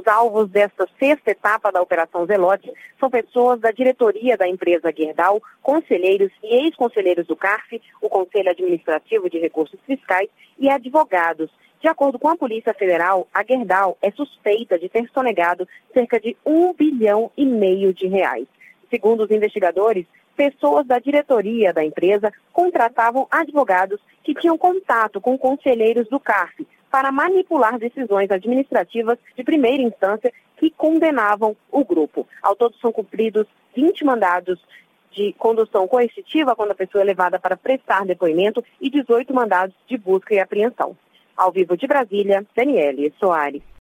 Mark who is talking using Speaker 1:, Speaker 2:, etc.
Speaker 1: Os alvos desta sexta etapa da Operação Zelote são pessoas da diretoria da empresa Gerdau, conselheiros e ex-conselheiros do CARF, o Conselho Administrativo de Recursos Fiscais, e advogados. De acordo com a Polícia Federal, a Gerdau é suspeita de ter sonegado cerca de R$1,5 bilhão de reais. Segundo os investigadores, pessoas da diretoria da empresa contratavam advogados que tinham contato com conselheiros do CARF para manipular decisões administrativas de primeira instância que condenavam o grupo. Ao todo são cumpridos 20 mandados de condução coercitiva quando a pessoa é levada para prestar depoimento e 18 mandados de busca e apreensão. Ao vivo de Brasília, Daniele Soares.